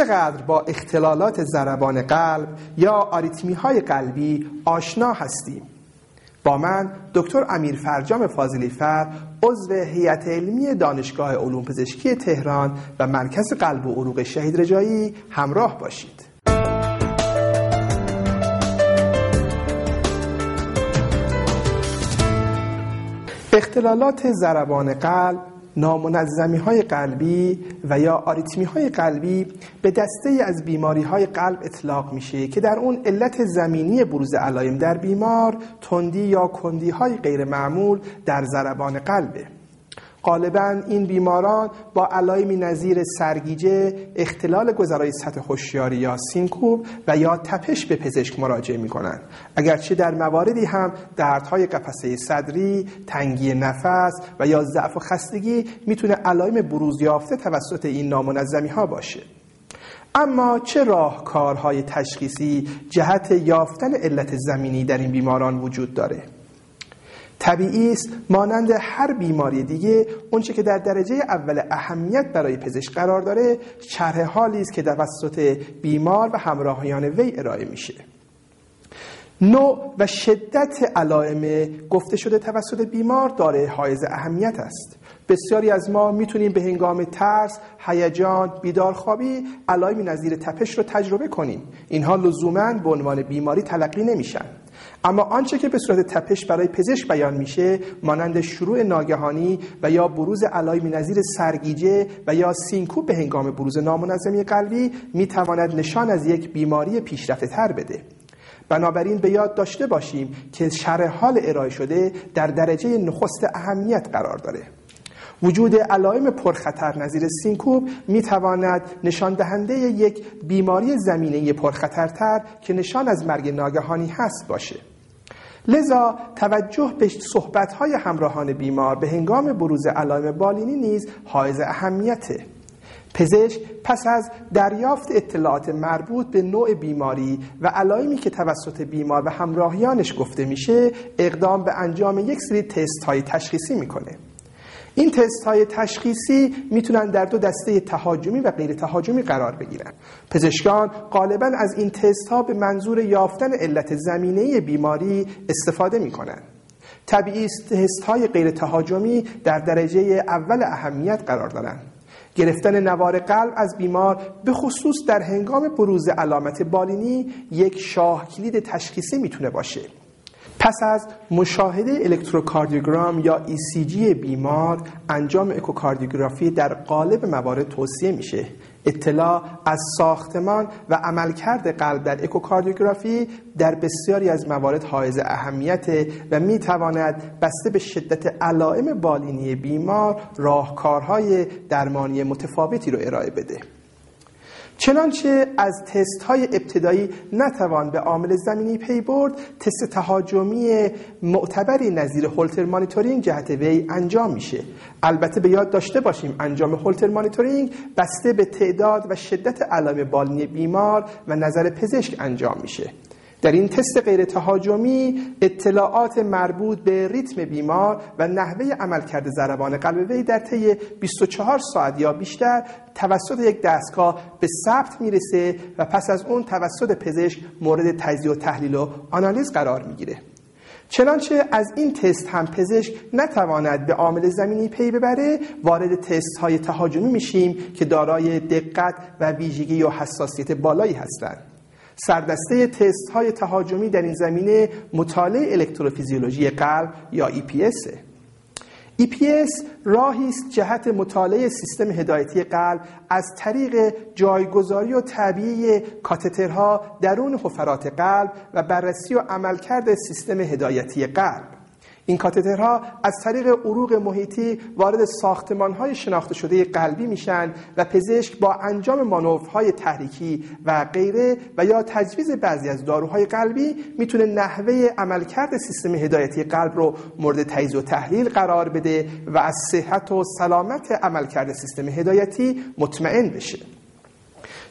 چقدر با اختلالات ضربان قلب یا آریتمی‌های قلبی آشنا هستیم. با من دکتر امیر فرجام فاضلی فر، عضو هیئت علمی دانشگاه علوم پزشکی تهران و مرکز قلب و عروق شهید رجایی همراه باشید. اختلالات ضربان قلب، نامنظمی‌های قلبی و یا آریتمی‌های قلبی به دسته‌ای از بیماری‌های قلب اطلاق میشه که در اون علت زمینی بروز علایم در بیمار تندی یا کندی‌های غیر معمول در ضربان قلبه. غالباً این بیماران با علایمی نظیر سرگیجه، اختلال گذرای سطح هوشیاری یا سینکوپ و یا تپش به پزشک مراجعه می‌کنند. اگرچه در مواردی هم دردهای قفسه صدری، تنگی نفس و یا ضعف و خستگی میتونه علایم بروز یافته توسط این نامنظمی‌ها باشه. اما چه راهکارهای تشخیصی جهت یافتن علت زمینی در این بیماران وجود داره؟ طبیعی است مانند هر بیماری دیگه اونچه که در درجه اول اهمیت برای پزشک قرار داره شرح حالی است که توسط بیمار و همراهیان وی ارائه میشه. نوع و شدت علائم گفته شده توسط بیمار دارای حائز اهمیت است. بسیاری از ما میتونیم به هنگام ترس، هیجان، بیدارخوابی علائمی نظیر تپش رو تجربه کنیم. اینها لزوماً به عنوان بیماری تلقی نمیشن. اما آنچه که به صورت تپش برای پزشک بیان میشه مانند شروع ناگهانی و یا بروز علائمی نظیر سرگیجه و یا سینکوپ به هنگام بروز نامنظمی قلبی میتواند نشان از یک بیماری پیشرفته تر بده. بنابراین به یاد داشته باشیم که شرح حال ارائه شده در درجه نخست اهمیت قرار داره. وجود علائم پرخطر نظیر سینکوپ میتواند نشان دهنده یک بیماری زمینه پرخطرتر که نشان از مرگ ناگهانی هست باشه. لذا توجه به صحبت‌های همراهان بیمار به هنگام بروز علائم بالینی نیز حائز اهمیته. پزشک پس از دریافت اطلاعات مربوط به نوع بیماری و علائمی که توسط بیمار و همراهیانش گفته میشه اقدام به انجام یک سری تست‌های تشخیصی میکنه. این تست‌های تشخیصی میتونن در دو دسته تهاجمی و غیر تهاجمی قرار بگیرن. پزشکان غالباً از این تست‌ها به منظور یافتن علت زمینه‌ای بیماری استفاده میکنن. طبیعی است تست‌های غیر تهاجمی در درجه اول اهمیت قرار دارن. گرفتن نوار قلب از بیمار به خصوص در هنگام بروز علامت بالینی یک شاه کلید تشخیصی میتونه باشه. پس از مشاهده الکتروکاردیوگرام یا ECG بیمار انجام اکوکاردیوگرافی در غالب موارد توصیه میشه. اطلاع از ساختمان و عملکرد قلب در اکوکاردیوگرافی در بسیاری از موارد حائز اهمیت و میتواند بسته به شدت علائم بالینی بیمار راهکارهای درمانی متفاوتی رو ارائه بده. چنانچه از تست‌های ابتدایی نتوان به عامل زمینی پی برد، تست تهاجمی معتبری نظیر هولتر مانیتورینگ جهت وی انجام میشه. البته به یاد داشته باشیم انجام هولتر مانیتورینگ بسته به تعداد و شدت علائم بالینی بیمار و نظر پزشک انجام میشه. در این تست غیر تهاجمی اطلاعات مربوط به ریتم بیمار و نحوه عملکرد ضربان قلب وی در طی 24 ساعت یا بیشتر توسط یک دستگاه به ثبت میرسه و پس از اون توسط پزشک مورد تجزیه و تحلیل و آنالیز قرار میگیره. چنانچه از این تست هم پزشک نتواند به عامل زمینی پی ببره، وارد تست های تهاجمی میشیم که دارای دقت و ویژگی و حساسیت بالایی هستند. سردسته تست های تهاجمی در این زمینه مطالعه الکتروفیزیولوژی قلب یا EPS. EPS راهی است جهت مطالعه سیستم هدایتی قلب از طریق جایگذاری و طبیعی کاتترها درون حفرات قلب و بررسی و عملکرد سیستم هدایتی قلب. این کاتترها از طریق عروق محیطی وارد ساختمان‌های شناخته شده قلبی میشن و پزشک با انجام مانورهای تحریکی و غیره و یا تجویز بعضی از داروهای قلبی میتونه نحوه عملکرد سیستم هدایتی قلب رو مورد تجزیه و تحلیل قرار بده و از صحت و سلامت عملکرد سیستم هدایتی مطمئن بشه.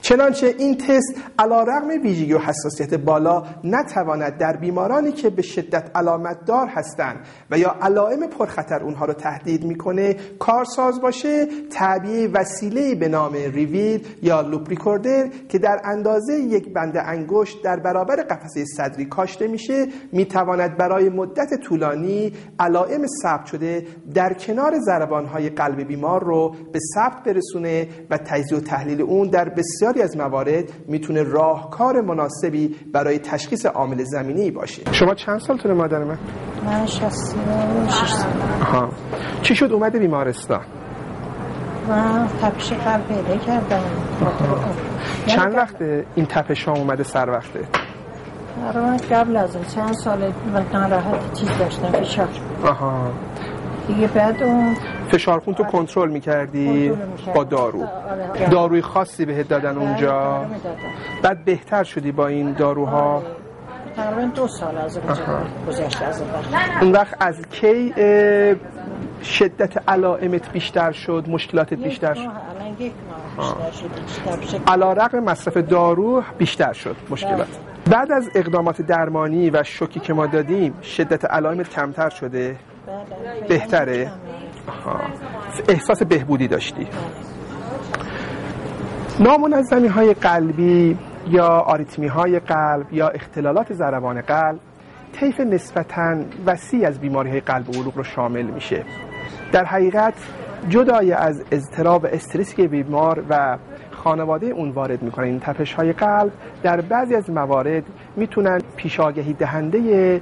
چنانچه این تست علیرغم ویژگی و حساسیت بالا نتواند در بیمارانی که به شدت علامت دار هستند و یا علائم پرخطر اونها رو تهدید میکنه کارساز باشه. تعبیه وسیله‌ای به نام ریویل یا لوپ ریکوردر که در اندازه یک بند انگشت در برابر قفسه صدری کاشته میشه میتواند برای مدت طولانی علائم ثبت شده در کنار ضربان‌های قلب بیمار رو به ثبت برسونه و تجزیه و تحلیل اون در بسیاری از موارد میتونه راهکار مناسبی برای تشخیص عامل زمینی باشه. شما چند سالتونه مادر من؟ من 66 سال. آها. چی شد اومده بیمارستان؟ من تپش قلب پیدا کردم. چند وقته این تپش ها اومده سر وقته؟ قبل از اون چند سال ناراحت چیز داشتم، فشار. آها. دیگه بعد اون فشار خون تو کنترل می‌کردی با دارو. داروی خاصی بهت دادن اونجا؟ بعد بهتر شدی با این داروها؟ تقریبا 2 سال از اونجا گذشته از اون وقت از کی شدت علائمت بیشتر شد، مشکلاتت بیشتر شد؟ الان 1 ماه بیشتر شد. علیرغم مصرف دارو بیشتر شد مشکلات. بعد از اقدامات درمانی و شوکی که ما دادیم شدت علائمت کمتر شده؟ بهتره؟ احساس بهبودی داشتی؟ نامنظمی های قلبی یا آریتمی های قلب یا اختلالات ضربان قلب طیف نسبتاً وسیع از بیماری های قلب و عروق رو شامل میشه. در حقیقت جدای از اضطراب و استرسی که بیمار و خانواده اون وارد میکنن این تپش های قلب در بعضی از موارد میتونن پیشاگهی دهنده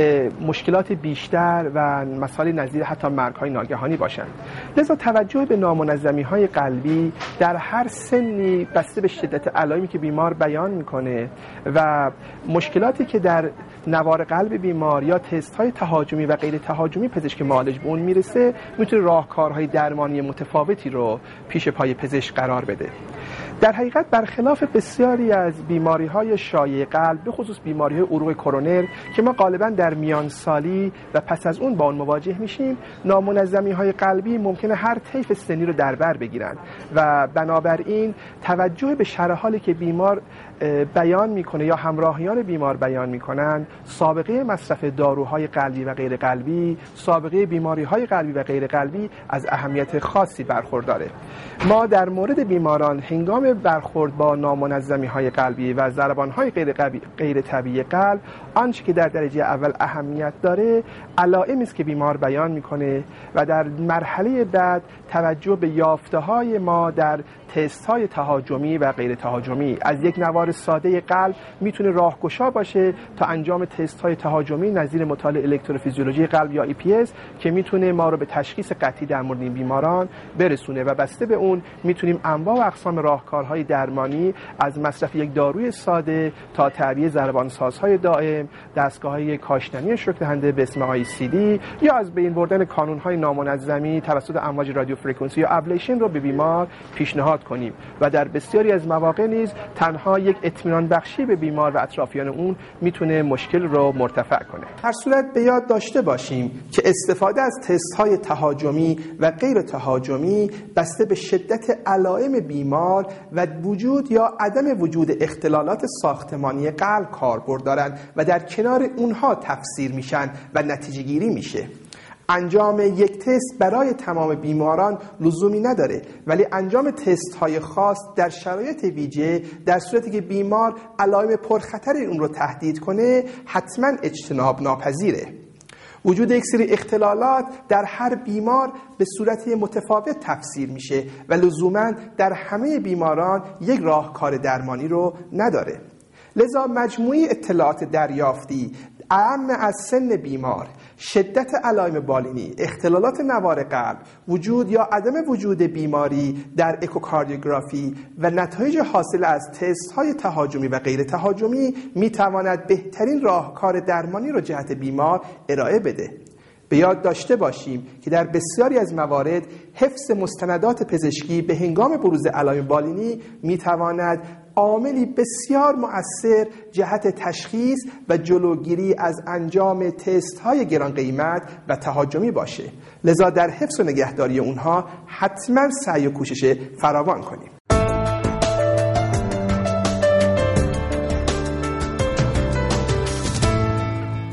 مشکلات بیشتر و مسائل نظیر حتی مرگ های ناگهانی باشند. لذا توجه به نامنظمی های قلبی در هر سنی بسته به شدت علائمی که بیمار بیان میکنه و مشکلاتی که در نوار قلب بیمار یا تست های تهاجمی و غیر تهاجمی پزشک معالج به اون میرسه میتونه راهکارهای درمانی متفاوتی رو پیش پای پزشک قرار بده. در حقیقت برخلاف بسیاری از بیماری‌های شایع قلب به خصوص بیماری‌های عروق کرونر که ما غالباً در میان سالی و پس از اون با اون مواجه میشیم، نامنظمی‌های قلبی ممکنه هر طیف سنی رو در بر بگیرن و بنابراین توجه به شرح حالی که بیمار بیان میکنه یا همراهیان بیمار بیان میکنن، سابقه مصرف داروهای قلبی و غیر قلبی، سابقه بیماری‌های قلبی و غیر قلبی از اهمیت خاصی برخورداره. ما در مورد بیماران هنگام برخورد با نامنظمی‌های قلبی و ضربان‌های غیر طبیعی قلب آنچه که در درجه اول اهمیت داره علائمی است که بیمار بیان میکنه و در مرحله بعد توجه به یافته‌های ما در تست‌های تهاجمی و غیر تهاجمی از یک نوار ساده قلب میتونه راهگشا باشه تا انجام تست‌های تهاجمی نظیر مطالعه الکتروفیزیولوژی قلب یا EPS که میتونه ما رو به تشخیص قطعی در مورد این بیماران برسونه و بسته به اون میتونیم انواع و اقسام راهکارهای درمانی از مصرف یک داروی ساده تا تعبیه ضربانسازهای دائم، دستگاه‌های کاشتنی شوک دهنده به اسم ICD یا از بین بردن کانون‌های نامنظمی توسط امواج رادیو فرکانسی یا ابلیشن رو به بیمار پیشنهاد کنیم و در بسیاری از مواقع نیز تنها یک اطمینان بخشی به بیمار و اطرافیان اون میتونه مشکل رو مرتفع کنه. هر صورت به یاد داشته باشیم که استفاده از تست‌های تهاجمی و غیر تهاجمی بسته به شدت علائم بیمار و وجود یا عدم وجود اختلالات ساختمانی قلب کاربرد دارند و در کنار اونها تفسیر میشن و نتیجه گیری میشه. انجام یک تست برای تمام بیماران لزومی نداره، ولی انجام تست های خاص در شرایط ویژه در صورتی که بیمار علائم پرخطر اون رو تهدید کنه حتما اجتناب ناپذیره. وجود یک سری اختلالات در هر بیمار به صورت متفاوت تفسیر میشه و لزوما در همه بیماران یک راهکار درمانی رو نداره. لذا مجموعی اطلاعات دریافتی اعم از سن بیمار، شدت علائم بالینی، اختلالات نوار قلب، وجود یا عدم وجود بیماری در اکوکاردیوگرافی و نتایج حاصل از تست های تهاجمی و غیر تهاجمی میتواند بهترین راهکار درمانی را جهت بیمار ارائه بده. به یاد داشته باشیم که در بسیاری از موارد حفظ مستندات پزشکی به هنگام بروز علائم بالینی میتواند عاملی بسیار مؤثر جهت تشخیص و جلوگیری از انجام تست های گران قیمت و تهاجمی باشه. لذا در حفظ و نگهداری اونها حتما سعی و کوشش فراوان کنیم.